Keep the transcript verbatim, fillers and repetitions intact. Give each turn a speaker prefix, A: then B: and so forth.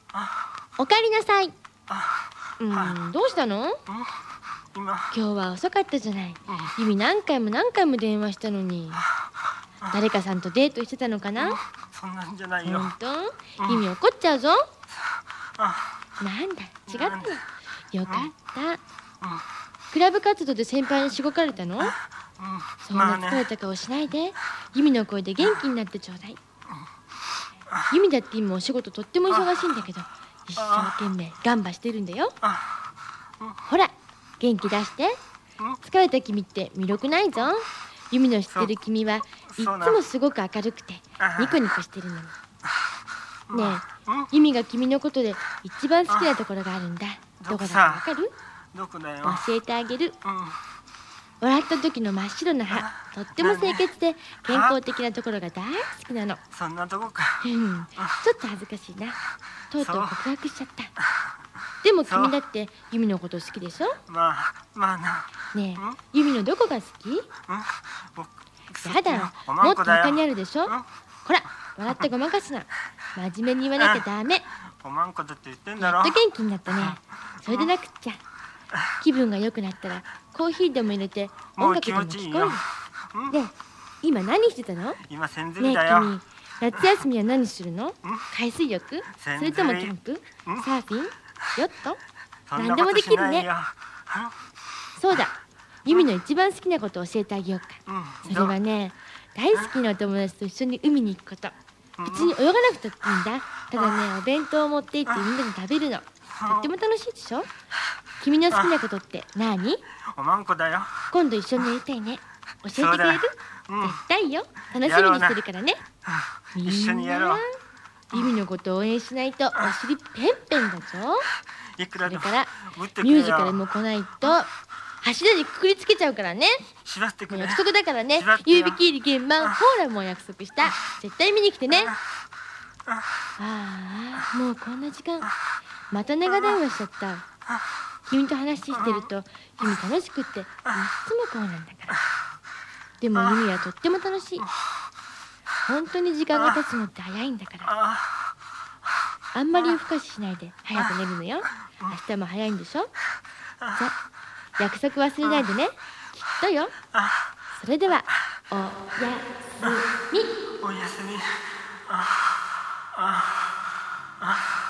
A: おかえりなさい。
B: あ、
A: うん、どうしたの？
B: 今
A: 今日は遅かったじゃない。ゆみ何回も何回も電話したのに。誰かさんとデートしてたのかな？
B: そんなんじゃないよ。
A: ほんと？ゆみ怒っちゃうぞ。
B: あ、
A: なんだ、違ったの。よかった。
B: うん
A: クラブ活動で先輩にしごかれたの？
B: うん、
A: そんな疲れた顔しないで。ユミの声で元気になってちょうだい。ユミだって今お仕事とっても忙しいんだけど、一生懸命頑張してるんだよ。ほら、元気出して。疲れた君って魅力ないぞ。ユミの知ってる君はいつもすごく明るくてニコニコしてるのに。ねえ、ユミが君のことで一番好きなところがあるんだ。どこだかわかる？
B: どこだよ。
A: 教えてあげる。
B: うん、
A: 笑った時の真っ白な歯、とっても清潔で健康的なところが大好きなの。
B: そんなとこか。
A: うん、ちょっと恥ずかしいな。とうとう告白しちゃった。でも君だってユミのこと好きでしょ？
B: まあまあな。
A: ねえ、ユミのどこが好き？
B: うん、
A: やだ、もっと他にあるでしょ？ほら、笑ってごまかすな。真面目に言わなきゃダメ。
B: おまんこだって言ってんだろ。
A: やっと元気になったね。それでなくっちゃ。気分が良くなったらコーヒーでも入れて音楽でも聴こうよ。で、今何してたの？
B: 今千釣
A: ねえ
B: りだよ。
A: 君、夏休みは何するの？海水浴？それともキャンプ？サーフィン？ヨット？何でもできるね。そうだ、ユミの一番好きなことを教えてあげようか。それはね、大好きなお友達と一緒に海に行くこと。別に泳がなくたっていいんだ。ただね、お弁当を持って行ってみんなで食べるの。とっても楽しいでしょ？君の好きなことって何？
B: おまんこだよ。
A: 今度一緒にやりたいね。教えてくれる？絶対よ。楽しみにしてるからね。
B: 一緒にやろう。
A: ユミのことを応援しないとお尻ペンペンだぞ。
B: いくらでも
A: それからミュージカルも来ないと柱にくくりつけちゃうからね。
B: 縛ってくれ。
A: 約束だからね。ゆうびき入り現場ほらもう約束した。絶対見に来てね。ああ、もうこんな時間。また長電話しちゃった。君と話してるとユミ楽しくっていっつもこうなんだから。でもユミはとっても楽しい。本当に時間が経つのって早いんだから。あんまり夜更かししないで早く寝るのよ。明日も早いんでしょ？じゃ、約束忘れないでね。きっとよ。それではおやすみ。
B: おやすみ。あああ